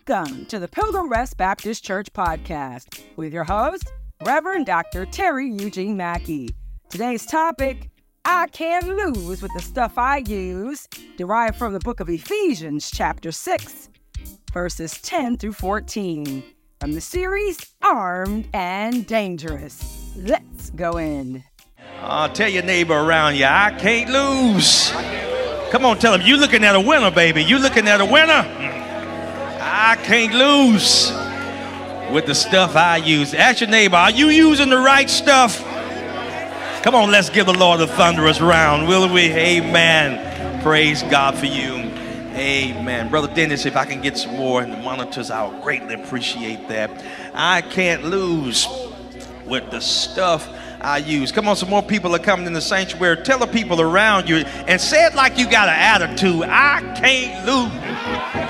Welcome to the Pilgrim Rest Baptist Church podcast with your host, Reverend Dr. Terry Eugene Mackey. Today's topic, I can't lose with the stuff I use, derived from the book of Ephesians, chapter 6, verses 10 through 14, from the series Armed and Dangerous. Let's go in. Tell your neighbor around you, I can't lose. Come on, tell him, you looking at a winner, baby. You looking at a winner. I can't lose with the stuff I use. Ask your neighbor, are you using the right stuff? Come on, let's give the Lord a thunderous round, will we? Amen. Praise God for you. Amen. Brother Dennis, if I can get some more in the monitors, I'll greatly appreciate that. I can't lose with the stuff I use. Come on, some more people are coming in the sanctuary. Tell the people around you and say it like you got an attitude. I can't lose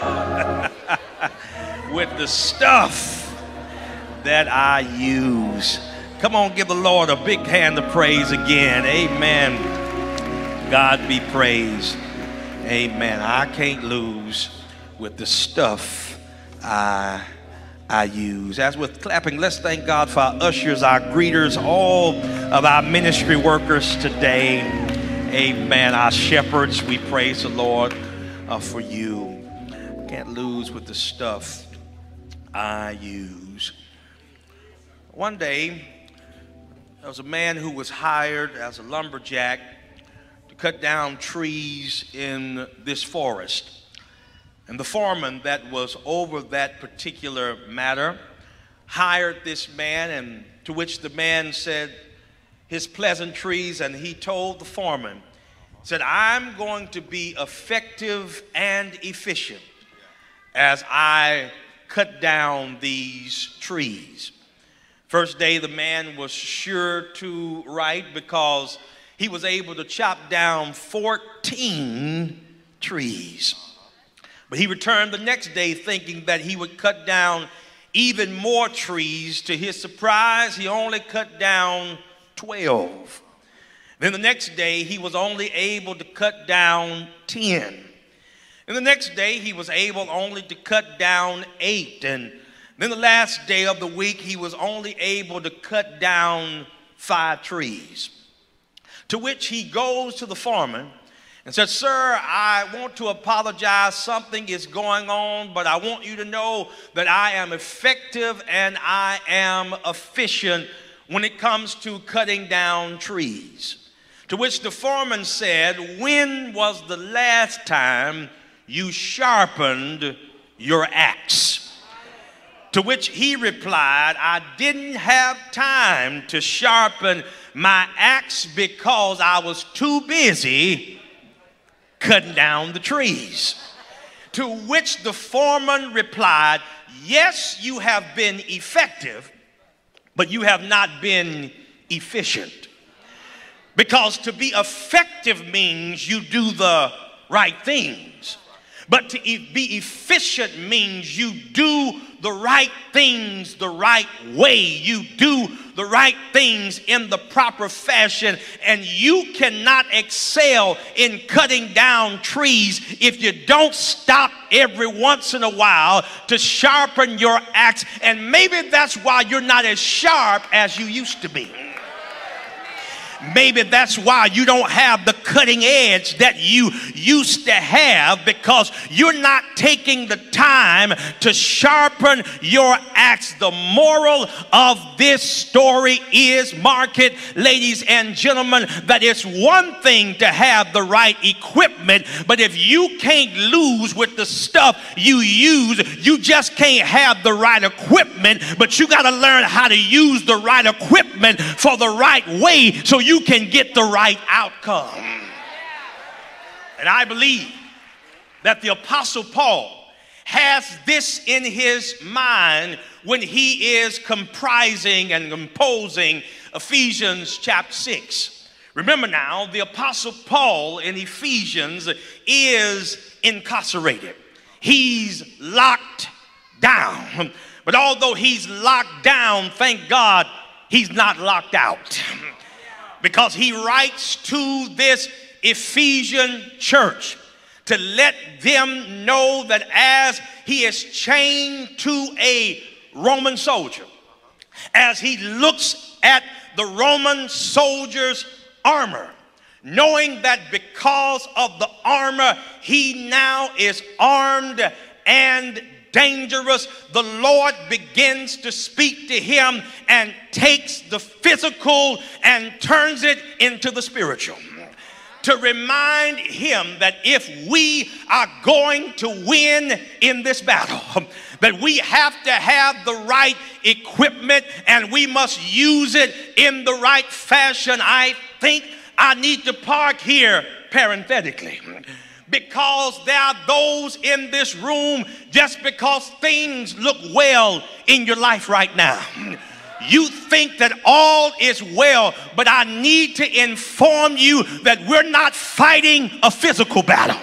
with the stuff that I use. Come on, give the Lord a big hand of praise again. Amen. God be praised. Amen. I can't lose with the stuff I use. As with clapping, let's thank God for our ushers, our greeters, all of our ministry workers today. Amen. Our shepherds, we praise the Lord for you. Can't lose with the stuff I use. One day, there was a man who was hired as a lumberjack to cut down trees in this forest. And the foreman that was over that particular matter hired this man, and to which the man said his pleasantries, and he told the foreman, said, I'm going to be effective and efficient as I cut down these trees. First day, the man was sure to write because he was able to chop down 14 trees. But he returned the next day thinking that he would cut down even more trees. To his surprise, he only cut down 12. Then the next day, he was only able to cut down 10. And the next day, he was able only to cut down 8. And then the last day of the week, he was only able to cut down 5 trees. To which he goes to the foreman and said, sir, I want to apologize. Something is going on, but I want you to know that I am effective and I am efficient when it comes to cutting down trees. To which the foreman said, when was the last time you sharpened your axe? To which he replied, I didn't have time to sharpen my axe because I was too busy cutting down the trees. To which the foreman replied, yes, you have been effective, but you have not been efficient. Because to be effective means you do the right things. But to be efficient means you do the right things the right way. You do the right things in the proper fashion. And you cannot excel in cutting down trees if you don't stop every once in a while to sharpen your axe. And maybe that's why you're not as sharp as you used to be. Maybe that's why you don't have the cutting edge that you used to have, because you're not taking the time to sharpen your axe. The moral of this story is, mark it, ladies and gentlemen, that it's one thing to have the right equipment, but if you can't lose with the stuff you use, you just can't have the right equipment, but you got to learn how to use the right equipment for the right way so you can get the right outcome. And I believe that the Apostle Paul has this in his mind when he is comprising and composing Ephesians chapter 6. Remember now, the Apostle Paul in Ephesians is incarcerated. He's locked down. But although he's locked down, thank God he's not locked out. Because he writes to this Ephesian church to let them know that as he is chained to a Roman soldier. As he looks at the Roman soldier's armor, knowing that because of the armor he now is armed and dangerous, the Lord begins to speak to him and takes the physical and turns it into the spiritual, to remind him that if we are going to win in this battle, that we have to have the right equipment and we must use it in the right fashion. I think I need to park here parenthetically, because there are those in this room, just because things look well in your life right now, you think that all is well, but I need to inform you that we're not fighting a physical battle.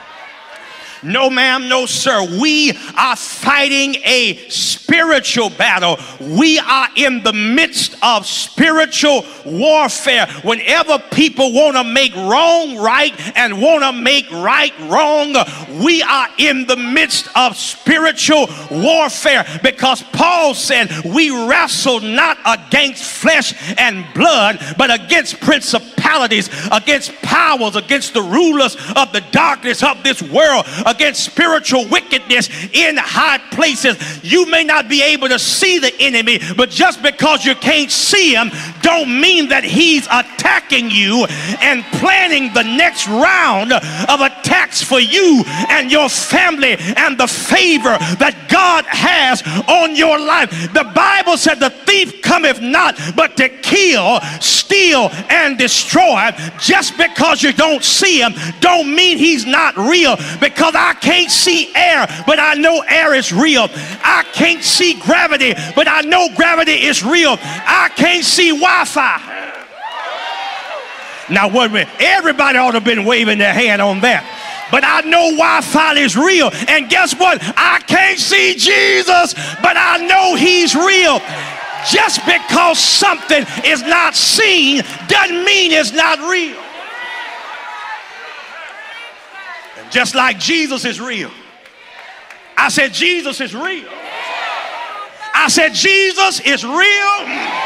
No, ma'am, no, sir. We are fighting a spiritual battle. We are in the midst of spiritual warfare. Whenever people want to make wrong right and want to make right wrong, we are in the midst of spiritual warfare, because Paul said we wrestle not against flesh and blood, but against principalities, against powers, against the rulers of the darkness of this world, against spiritual wickedness in high places. You may not be able to see the enemy, but just because you can't see him don't mean that he's attacking you and planning the next round of attacks for you and your family and the favor that God has on your life. The Bible said the thief cometh not but to kill, steal, and destroy. Just because you don't see him don't mean he's not real, because I can't see air, but I know air is real. I can't see gravity, but I know gravity is real. I can't see Wi-Fi. Now, wait a minute. Everybody ought to have been waving their hand on that. But I know Wi-Fi is real. And guess what? I can't see Jesus, but I know he's real. Just because something is not seen doesn't mean it's not real. Just like Jesus is real. I said Jesus is real. I said Jesus is real.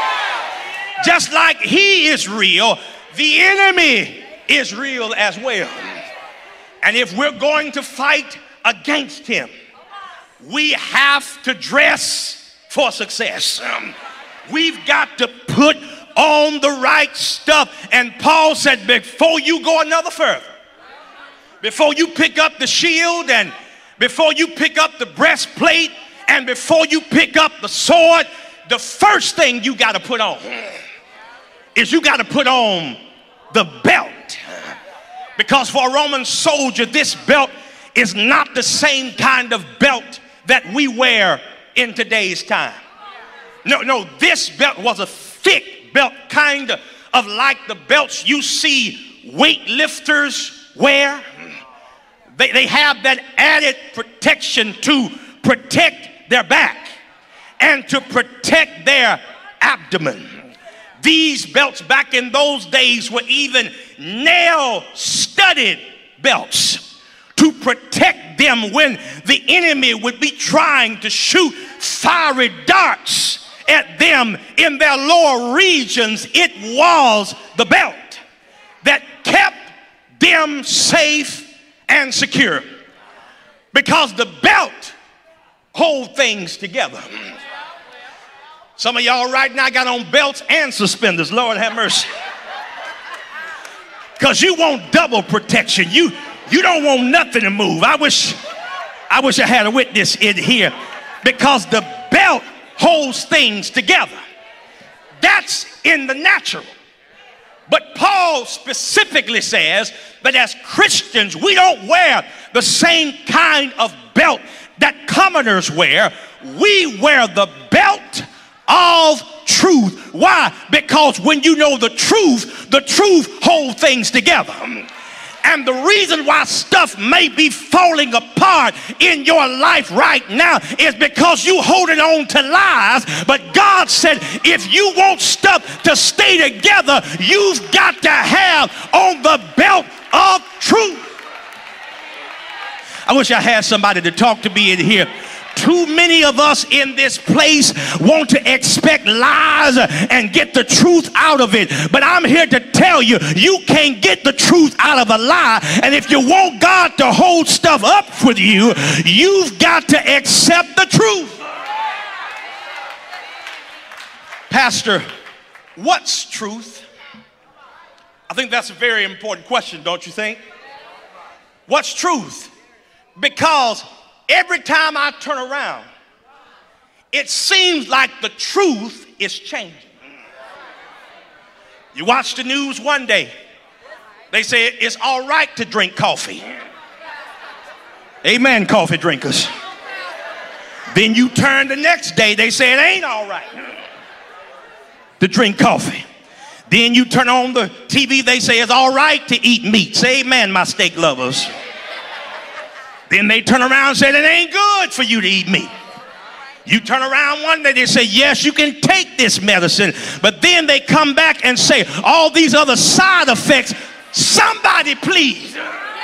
Just like he is real, the enemy is real as well. And if we're going to fight against him, we have to dress for success. We've got to put on the right stuff. And Paul said, before you go another further, before you pick up the shield, and before you pick up the breastplate, and before you pick up the sword, the first thing you got to put on is you got to put on the belt. Because for a Roman soldier, this belt is not the same kind of belt that we wear in today's time. No, this belt was a thick belt, kind of like the belts you see weightlifters wear. They have that added protection to protect their back and to protect their abdomen. These belts back in those days were even nail-studded belts to protect them when the enemy would be trying to shoot fiery darts at them in their lower regions. It was the belt that kept them safe and secure, because the belt holds things together. Some of y'all right now got on belts and suspenders. Lord have mercy. Because you want double protection. You don't want nothing to move. I wish I had a witness in here, because the belt holds things together. That's in the natural. But Paul specifically says that as Christians, we don't wear the same kind of belt that commoners wear. We wear the belt of truth. Why? Because when you know the truth holds things together. And the reason why stuff may be falling apart in your life right now is because you holding on to lies. But God said, if you want stuff to stay together, you've got to have on the belt of truth. I wish I had somebody to talk to me in here. Too many of us in this place want to expect lies and get the truth out of it. But I'm here to tell you, you can't get the truth out of a lie. And if you want God to hold stuff up with you, you've got to accept the truth. Pastor, what's truth? I think that's a very important question, don't you think? What's truth? Because every time I turn around, it seems like the truth is changing. You watch the news one day, they say it's all right to drink coffee. Amen, coffee drinkers. Then you turn the next day, they say it ain't all right to drink coffee. Then you turn on the TV, they say it's all right to eat meat. Say amen, my steak lovers. Then they turn around and say it ain't good for you to eat meat. You turn around one day, they say, yes, you can take this medicine. But then they come back and say all these other side effects. Somebody please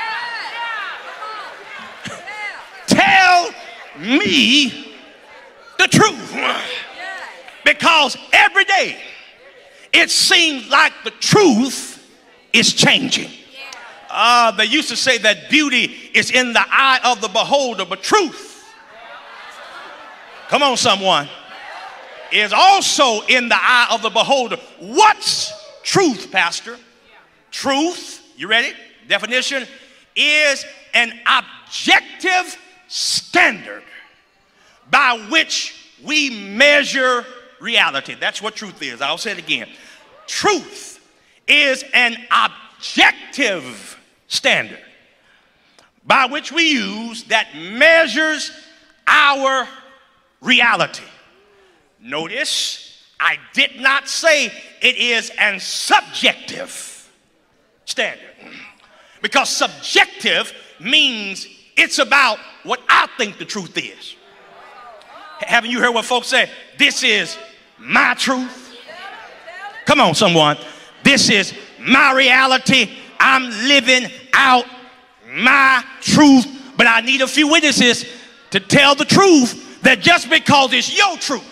tell me the truth. Because every day it seems like the truth is changing. They used to say that beauty is in the eye of the beholder, but truth, come on someone, is also in the eye of the beholder. What's truth, Pastor? Truth, you ready? Definition is an objective standard by which we measure reality. That's what truth is. I'll say it again. Truth is an objective standard by which we use that measures our reality. Notice, I did not say it is an subjective standard, because subjective means it's about what I think the truth is. Haven't you heard what folks say? This is my truth. Come on, someone. This is my reality. I'm living out my truth, but I need a few witnesses to tell the truth that just because it's your truth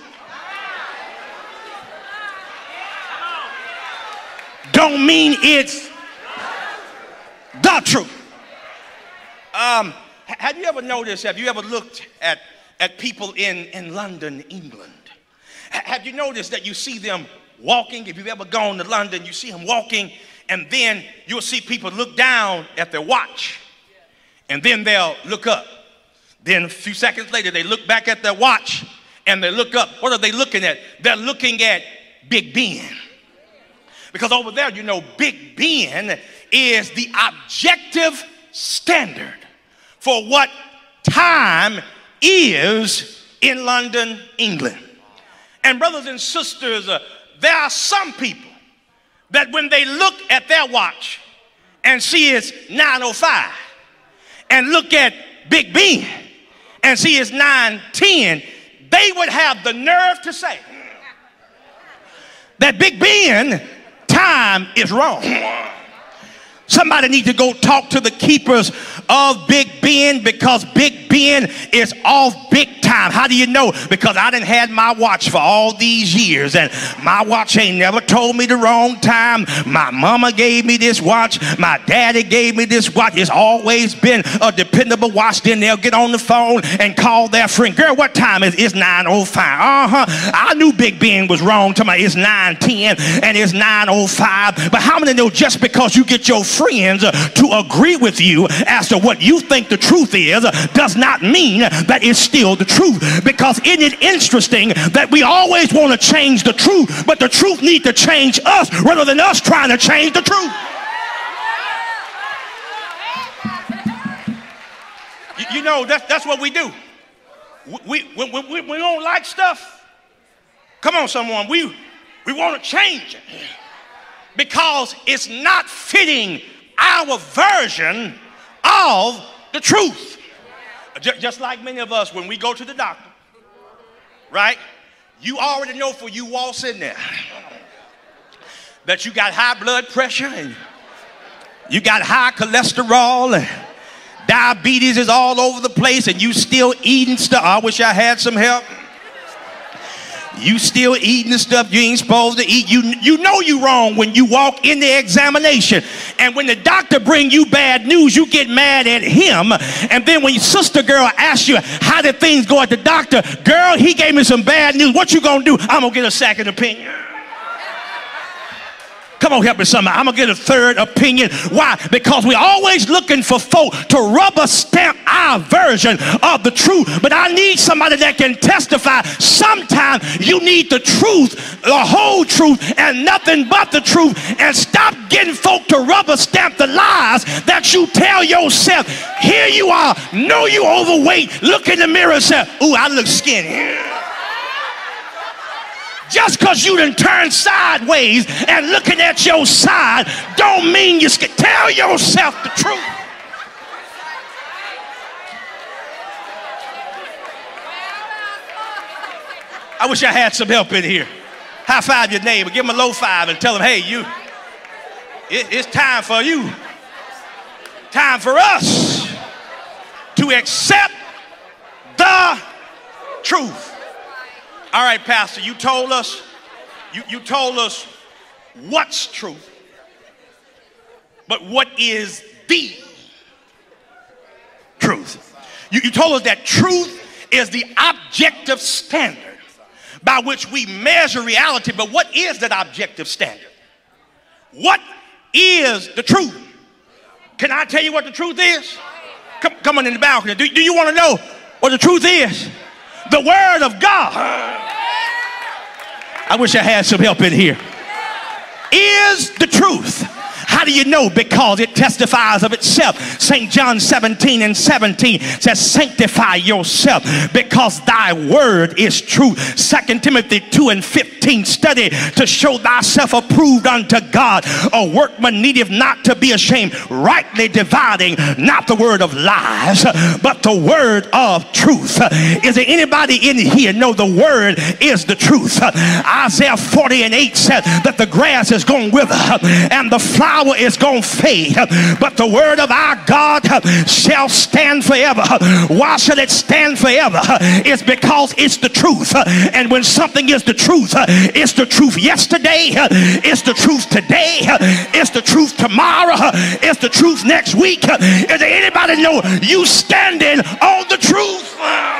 don't mean it's the truth. Have you ever noticed, have you ever looked at people in London, England? Have you noticed that you see them walking? If you've ever gone to London, you see them walking, and then you'll see people look down at their watch, and then they'll look up. Then a few seconds later, they look back at their watch, and they look up. What are they looking at? They're looking at Big Ben. Because over there, you know, Big Ben is the objective standard for what time is in London, England. And brothers and sisters, there are some people that when they look at their watch and see it's 9:05 and look at Big Ben and see it's 9:10, they would have the nerve to say that Big Ben time is wrong. Somebody needs to go talk to the keepers of Big Ben, because Big Ben is off big time. How do you know? Because I done had my watch for all these years, and my watch ain't never told me the wrong time. My mama gave me this watch. My daddy gave me this watch. It's always been a dependable watch. Then they'll get on the phone and call their friend. Girl, what time is it? It's 9:05. I knew Big Ben was wrong. To my, it's 9:10 and it's 9:05. But how many know just because you get your friends to agree with you as to what you think the truth is does not mean that it's still the truth? Because isn't it interesting that we always want to change the truth, but the truth needs to change us rather than us trying to change the truth? You know, that's what we do. We don't like stuff. Come on, someone. We want to change it because it's not fitting our version of the truth. Just like many of us, when we go to the doctor, right? You already know for you waltz in there that you got high blood pressure and you got high cholesterol and Diabetes is all over the place and you still eating stuff. I wish I had some help. You still eating the stuff you ain't supposed to eat. You know you wrong when you walk in the examination. And when the doctor bring you bad news, you get mad at him. And then when your sister girl asks you, how did things go at the doctor? Girl, he gave me some bad news. What you gonna do? I'm gonna get a second opinion. Come on, help me somebody. I'm going to get a third opinion. Why? Because we're always looking for folk to rubber stamp our version of the truth. But I need somebody that can testify. Sometimes you need the truth, the whole truth, and nothing but the truth. And stop getting folk to rubber stamp the lies that you tell yourself. Here you are, know you overweight. Look in the mirror and say, ooh, I look skinny. Just because you done turned sideways and looking at your side don't mean you can tell yourself the truth. I wish I had some help in here. High five your neighbor, give him a low five and tell him, hey, it's time for you. Time for us to accept the truth. All right, Pastor, you told us, you told us what's truth, but what is the truth? You told us that truth is the objective standard by which we measure reality, but what is that objective standard? What is the truth? Can I tell you what the truth is? Come on in the balcony. Do you want to know what the truth is? The word of God. I wish I had some help in here. Is the truth. How do you know? Because it testifies of itself. St. John 17:17 says, sanctify yourself because thy word is true. 2 Timothy 2:15, study to show thyself approved unto God, a workman needeth not to be ashamed, rightly dividing not the word of lies, but the word of truth. Is there anybody in here know the word is the truth? Isaiah 40:8 said that the grass is going to wither and the flower is going to fade, but the word of our God shall stand forever. Why should it stand forever? It's because it's the truth. And when something is the truth, it's the truth yesterday, it's the truth today, it's the truth tomorrow, it's the truth next week. Is there anybody know you standing on the truth?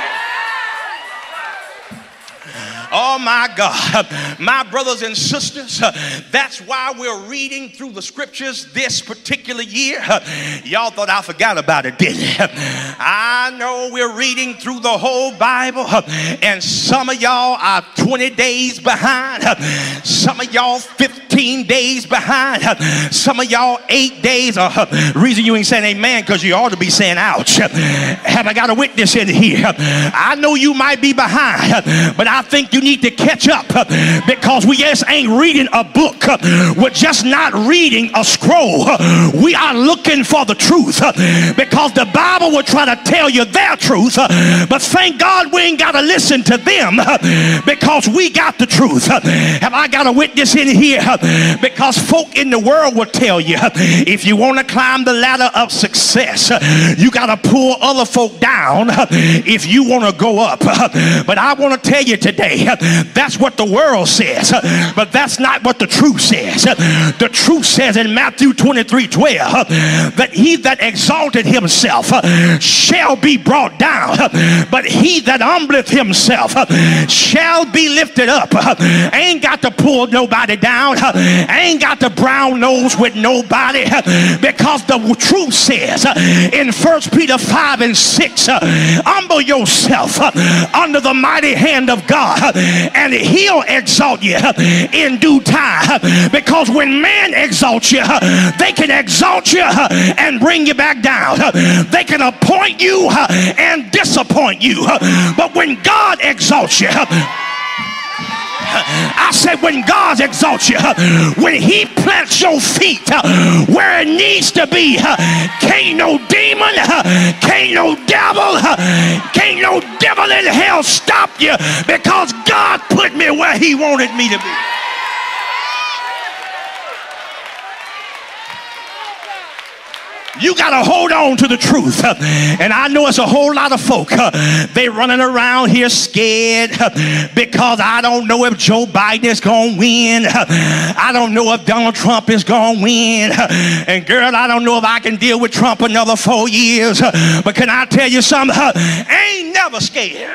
Oh my God, my brothers and sisters, that's why we're reading through the scriptures this particular year. Y'all thought I forgot about it, didn't you? I know we're reading through the whole Bible, and some of y'all are 20 days behind, some of y'all 15 days behind, some of y'all 8 days. Reason you ain't saying amen because you ought to be saying ouch. Have I got a witness in here? I know you might be behind, but I think you need to catch up, because we just ain't reading a book. We're just not reading a scroll. We are looking for the truth, because the Bible will try to tell you their truth, but thank God we ain't got to listen to them, because we got the truth. Have I got a witness in here? Because folk in the world will tell you, if you want to climb the ladder of success, you got to pull other folk down if you want to go up. But I want to tell you today, that's what the world says, but that's not what the truth says. The truth says in Matthew 23:12 that he that exalted himself shall be brought down, but he that humbleth himself shall be lifted up. I ain't got to pull nobody down. I ain't got to brown nose with nobody, because the truth says in 1 Peter 5:6, humble yourself under the mighty hand of God, and he'll exalt you in due time. Because when man exalts you, they can exalt you and bring you back down. They can appoint you and disappoint you. But when God exalts you, I said when God exalts you, when he plants your feet where it needs to be, can't no demon, can't no devil, can't no devil in hell stop you, because God put me where he wanted me to be. You got to hold on to the truth. And I know it's a whole lot of folk. They running around here scared because I don't know if Joe Biden is going to win. I don't know if Donald Trump is going to win. And girl, I don't know if I can deal with Trump another 4 years. But can I tell you something? I ain't never scared.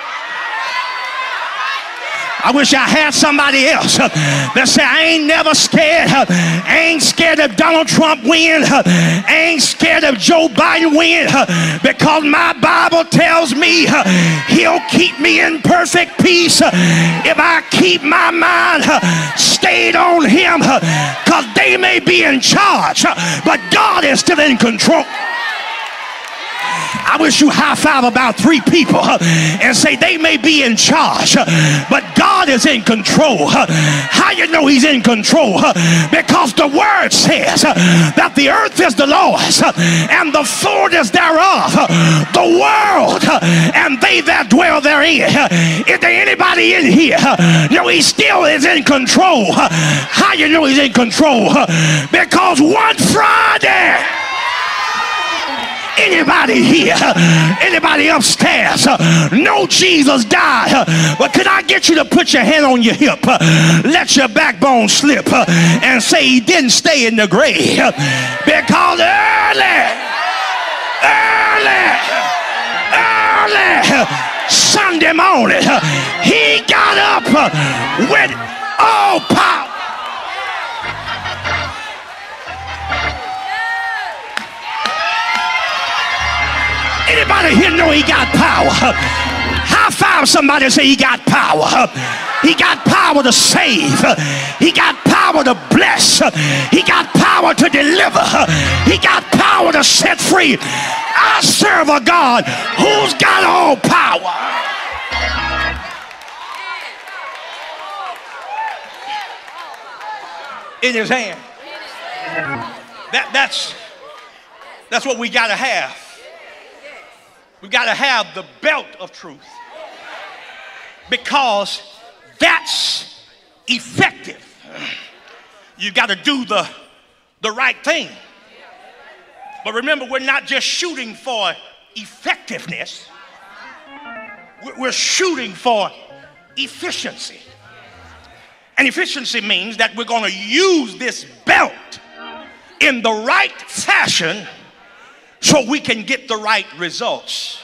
I wish I had somebody else that said, I ain't never scared. I ain't scared if Donald Trump win. I ain't scared if Joe Biden win, because my Bible tells me he'll keep me in perfect peace if I keep my mind stayed on him, because they may be in charge, but God is still in control. I wish you high five about 3 people and say they may be in charge, but God is in control. How you know he's in control? Because the word says that the earth is the Lord's and the fullness thereof, the world and they that dwell therein. Is there anybody in here? No, he still is in control. How you know he's in control? Because one Friday, anybody here, anybody upstairs, know Jesus died, but could I get you to put your hand on your hip, let your backbone slip, and say he didn't stay in the grave, because early Sunday morning he got up with all power. Anybody here know he got power? High five somebody and say he got power. He got power to save. He got power to bless. He got power to deliver. He got power to set free. I serve a God who's got all power. In his hand. That's what we got to have. We got to have the belt of truth, because that's effective. You got to do the right thing. But remember, we're not just shooting for effectiveness. We're shooting for efficiency. And efficiency means that we're going to use this belt in the right fashion so we can get the right results.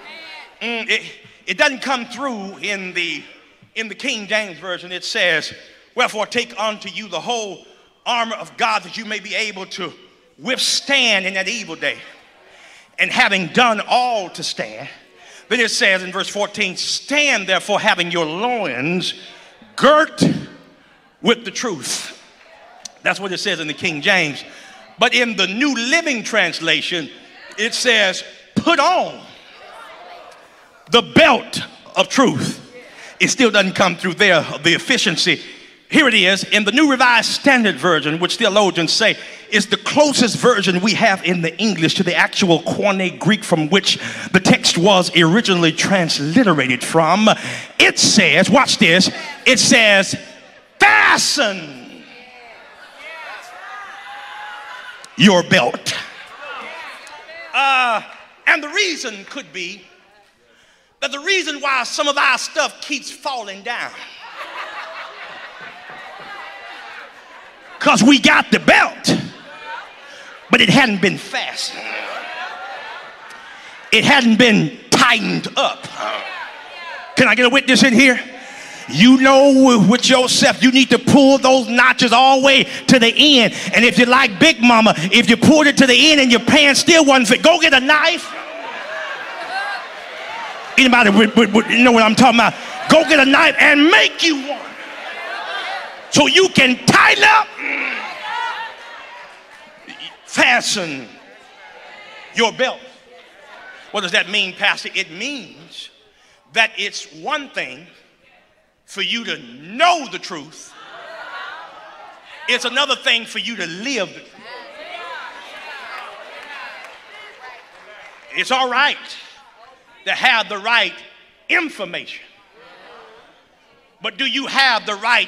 It doesn't come through in the King James Version. It says, wherefore take unto you the whole armor of God, that you may be able to withstand in that evil day. And having done all to stand. Then it says in verse 14, stand therefore having your loins girt with the truth. That's what it says in the King James. But in the New Living Translation, it says, put on the belt of truth. It still doesn't come through there, the efficiency. Here it is in the New Revised Standard Version, which theologians say is the closest version we have in the English to the actual Koine Greek from which the text was originally transliterated from. It says, watch this, it says, fasten your belt. And the reason could be that the reason why some of our stuff keeps falling down, because we got the belt, but it hadn't been fastened. It hadn't been tightened up. Can I get a witness in here? You know with yourself, you need to pull those notches all the way to the end. And if you're like Big Mama, if you pulled it to the end and your pants still wasn't fit, go get a knife. Anybody know what I'm talking about? Go get a knife and make you one, so you can tighten up. Fasten your belt. What does that mean, Pastor? It means that it's one thing for you to know the truth. It's another thing for you to live the truth. It's all right to have the right information, but do you have the right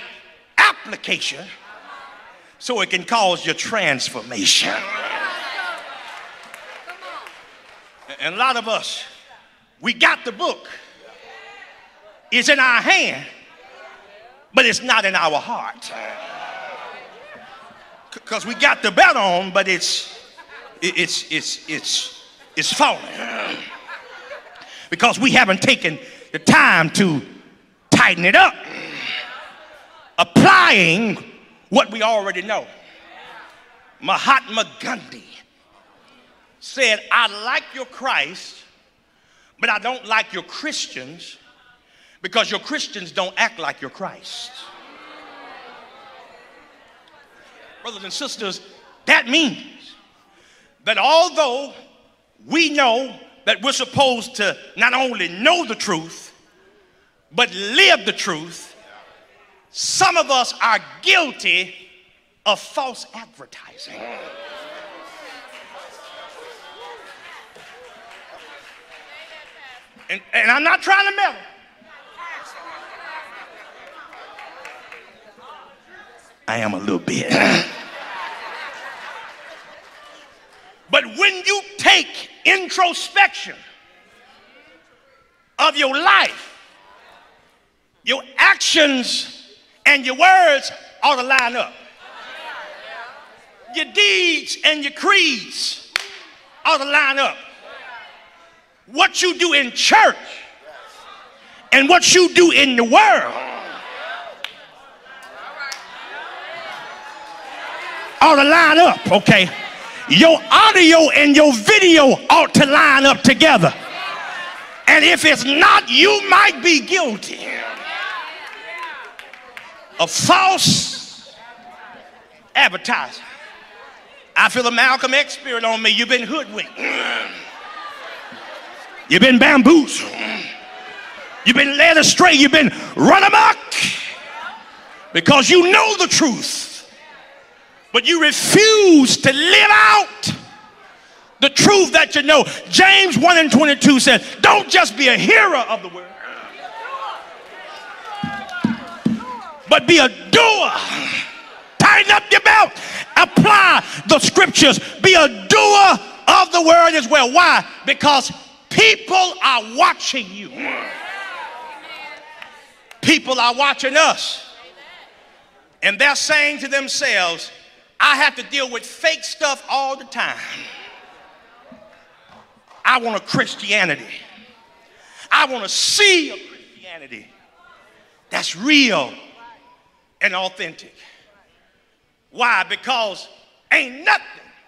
application so it can cause your transformation? And a lot of us, we got the book. It's in our hand, but it's not in our heart. Because we got the belt on, but it's falling. Because we haven't taken the time to tighten it up. Applying what we already know. Mahatma Gandhi said, I like your Christ, but I don't like your Christians because your Christians don't act like your Christ. Brothers and sisters, that means that although we know that we're supposed to not only know the truth, but live the truth, some of us are guilty of false advertising. And I'm not trying to meddle. I am a little bit. But when you take introspection of your life, your actions and your words ought to line up. Your deeds and your creeds ought to line up. What you do in church and what you do in the world ought to line up, okay? Your audio and your video ought to line up together. And if it's not, you might be guilty of false advertising. I feel a Malcolm X spirit on me. You've been hoodwinked. You've been bamboozled. You've been led astray. You've been run amok because you know the truth, but you refuse to live out the truth that you know. James 1:22 says, don't just be a hearer of the word, but be a doer. Tighten up your belt. Apply the scriptures. Be a doer of the word as well. Why? Because people are watching you. People are watching us. And they're saying to themselves, I have to deal with fake stuff all the time. I want a Christianity. I want to see a Christianity that's real and authentic. Why? Because ain't nothing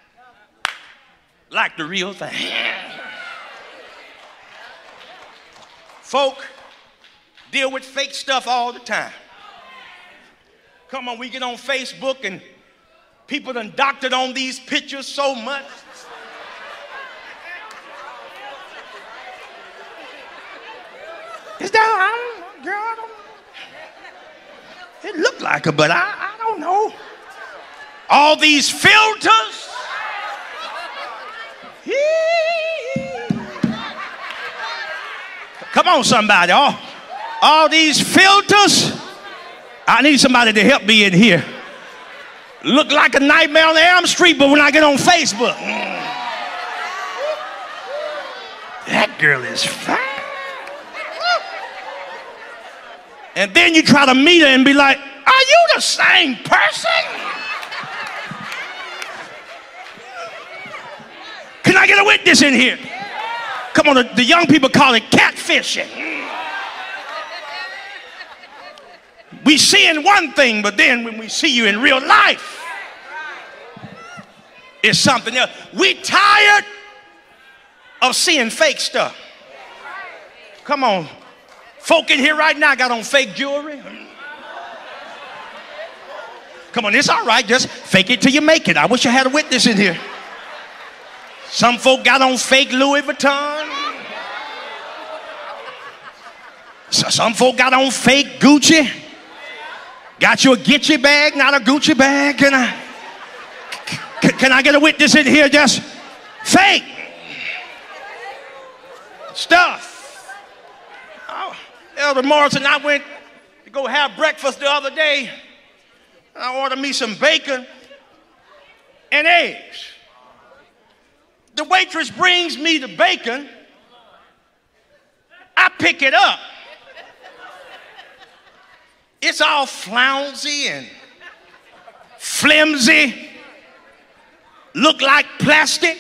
like the real thing. Folk deal with fake stuff all the time. Come on, we get on Facebook and people done doctored on these pictures so much. Is that, girl, I don't, it looked like her, but I don't know. All these filters. Come on, somebody. All these filters. I need somebody to help me in here. Look like a nightmare on Elm Street, but when I get on Facebook, that girl is fine. And then you try to meet her and be like, are you the same person? Can I get a witness in here? Come on, the young people call it catfishing. We seeing one thing, but then when we see you in real life, it's something else. We tired of seeing fake stuff. Come on. Folk in here right now got on fake jewelry. Come on, it's all right. Just fake it till you make it. I wish I had a witness in here. Some folk got on fake Louis Vuitton. Some folk got on fake Gucci. Got you a Gucci bag, not a Gucci bag. Can I get a witness in here? Just fake stuff. Oh, Elder Morrison, I went to go have breakfast the other day. I ordered me some bacon and eggs. The waitress brings me the bacon. I pick it up. It's all flouncy and flimsy, look like plastic.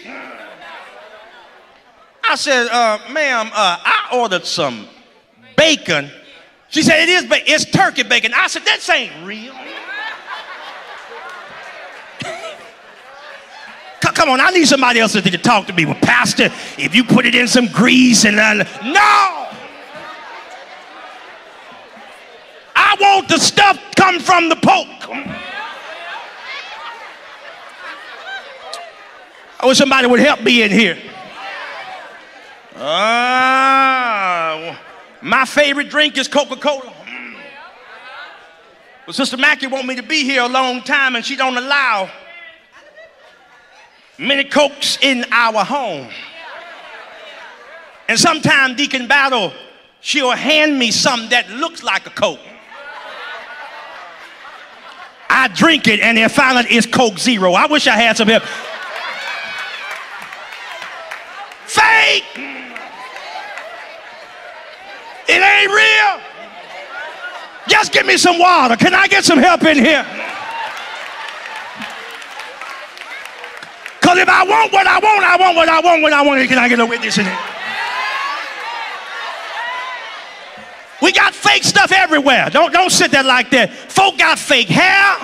I said, ma'am, I ordered some bacon. She said, it is bacon. It's turkey bacon. I said, that ain't real. Come on, I need somebody else to talk to me. Well, Pastor, if you put it in some grease and no! I want the stuff come from the pork. I wish somebody would help me in here. My favorite drink is Coca-Cola. Well, Sister Mackie want me to be here a long time, and she don't allow many Cokes in our home. And sometimes Deacon Battle, she'll hand me something that looks like a Coke. I drink it, and then finally it's Coke Zero. I wish I had some help. Fake! It ain't real. Just give me some water. Can I get some help in here? Because if I want what I want, I want what I want when I want it. Can I get a witness in here? We got fake stuff everywhere. Don't sit there like that. Folk got fake hair.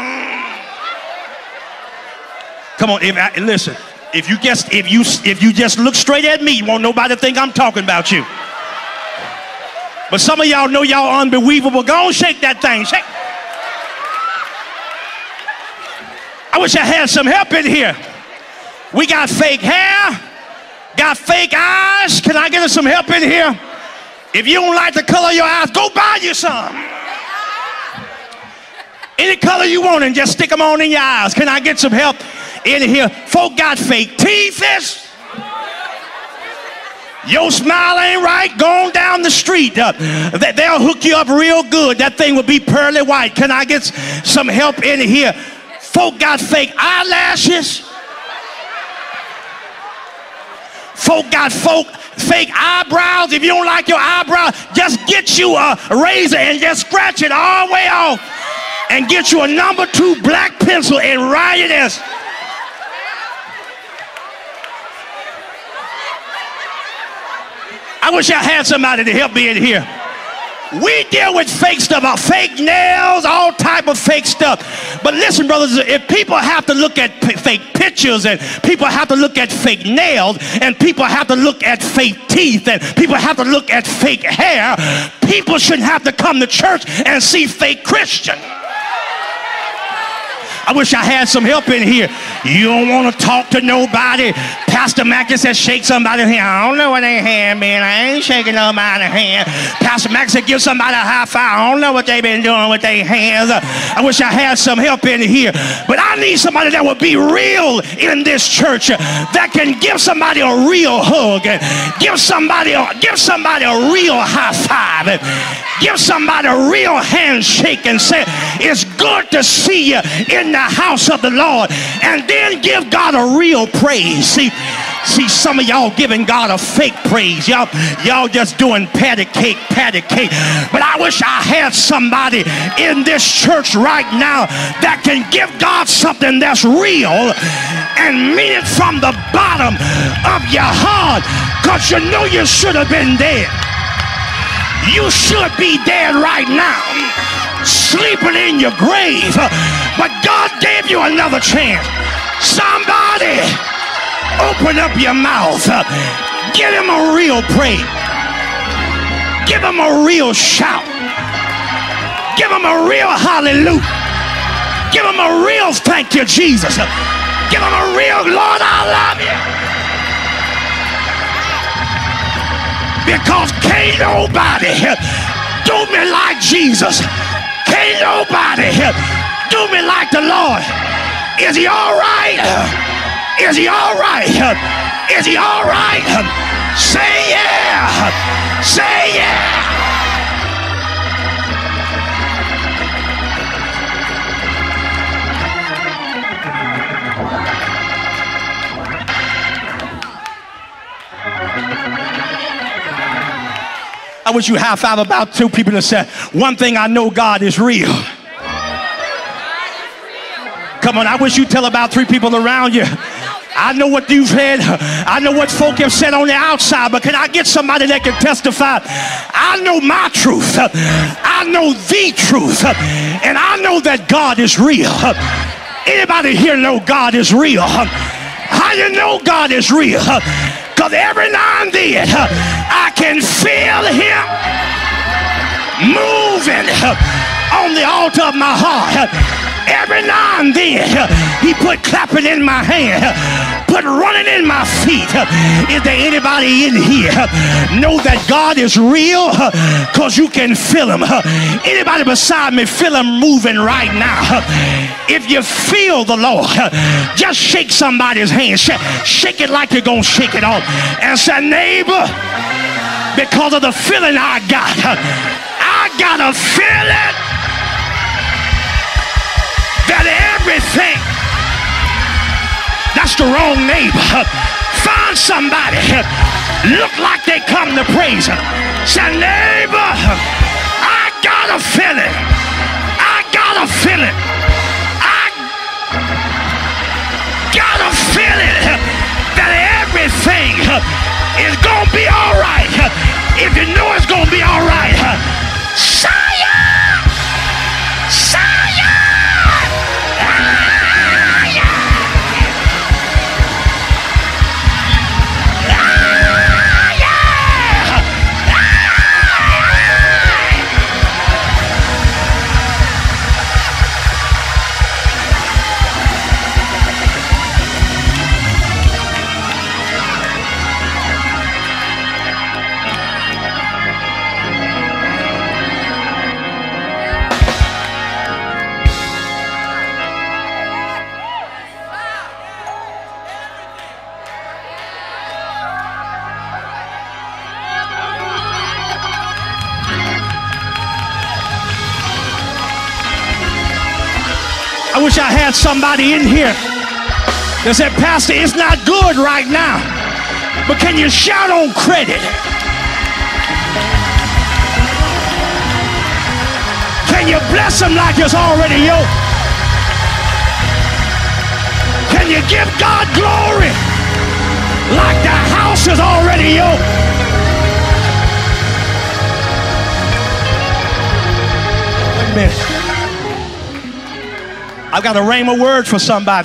Come on, listen. If you just look straight at me, you won't nobody think I'm talking about you. But some of y'all know y'all unbelievable. Go on, shake that thing. Shake. I wish I had some help in here. We got fake hair, got fake eyes. Can I get us some help in here? If you don't like the color of your eyes, go buy you some. Any color you want and just stick them on in your eyes. Can I get some help in here? Folk got fake teeth. Your smile ain't right, going down the street. They'll hook you up real good. That thing will be pearly white. Can I get some help in here? Folk got fake eyelashes. Folk got fake eyebrows. If you don't like your eyebrows, just get you a razor and just scratch it all the way off and get you a number 2 black pencil and write it as. I wish I had somebody to help me in here. We deal with fake stuff, fake nails, all type of fake stuff. But listen, brothers, if people have to look at fake pictures, and people have to look at fake nails, and people have to look at fake teeth, and people have to look at fake hair, people shouldn't have to come to church and see fake Christian. I wish I had some help in here. You don't want to talk to nobody. Pastor Mackie said, shake somebody's hand. I don't know what they hand, man. I ain't shaking nobody's hand. Pastor Mackie said, give somebody a high five. I don't know what they've been doing with their hands. I wish I had some help in here. But I need somebody that would be real in this church, that can give somebody a real hug, and give somebody a real high five, and give somebody a real handshake and say, it's good to see you in the house of the Lord. And then give God a real praise. See, some of y'all giving God a fake praise. Y'all just doing patty cake. But I wish I had somebody in this church right now that can give God something that's real and mean it from the bottom of your heart, because you know you should have been dead. You should be dead right now, sleeping in your grave. But God gave you another chance. Somebody open up your mouth. Give him a real praise. Give him a real shout. Give him a real hallelujah. Give him a real thank you, Jesus. Give him a real Lord, I love you. Because can't nobody do me like Jesus. Can't nobody do me like the Lord. Is he all right? Is he all right? Is he all right? Say yeah. Say yeah. I wish you high five about two people that said, one thing I know, God is real. Come on, I wish you tell about three people around you. I know what you've heard. I know what folk have said on the outside, but can I get somebody that can testify? I know my truth. I know the truth. And I know that God is real. Anybody here know God is real? How you know God is real? Because every now and then I can feel him moving on the altar of my heart. Every now and then he put clapping in my hand, put running in my feet. Is there anybody in here know that God is real? Because you can feel him. Anybody beside me feel him moving right now? If you feel the Lord, just shake somebody's hand. Shake it like you're going to shake it off. And say, neighbor, because of the feeling I got a feeling that everything, that's the wrong neighbor. Find somebody, look like they come to praise him. Say, neighbor, I got a feeling. I got a feeling. I got a feeling that everything is going to be all right. If you know it's going to be all right, Zion! Zion! I wish I had somebody in here that said, Pastor, it's not good right now, but can you shout on credit? Can you bless him like it's already yours? Can you give God glory like the house is already yours? Wait a minute. I've got a rhema word for somebody.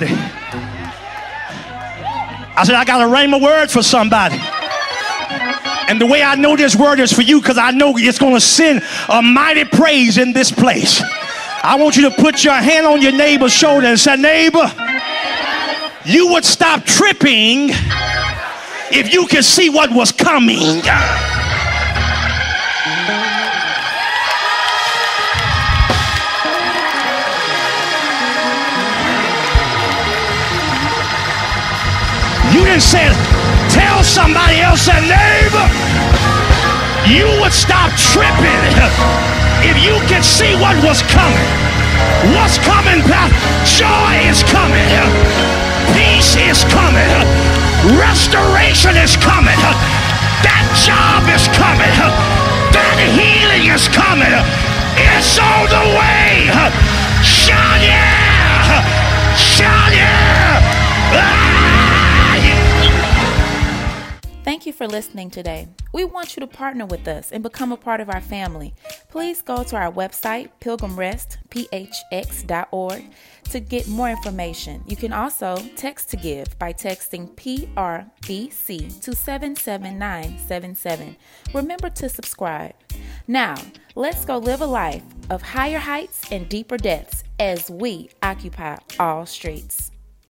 I said, I got a rhema word for somebody. And the way I know this word is for you, because I know it's going to send a mighty praise in this place. I want you to put your hand on your neighbor's shoulder and say, neighbor, you would stop tripping if you could see what was coming. You didn't say it. Tell somebody else, that neighbor, you would stop tripping if you could see what was coming. What's coming, Pastor? Joy is coming. Peace is coming. Restoration is coming. That job is coming. That healing is coming. It's on the way. Shout yeah! Shout yeah! Thank you for listening today. We want you to partner with us and become a part of our family. Please go to our website, pilgrimrestphx.org, to get more information. You can also text to give by texting PRBC to 77977. Remember to subscribe. Now, let's go live a life of higher heights and deeper depths as we occupy all streets.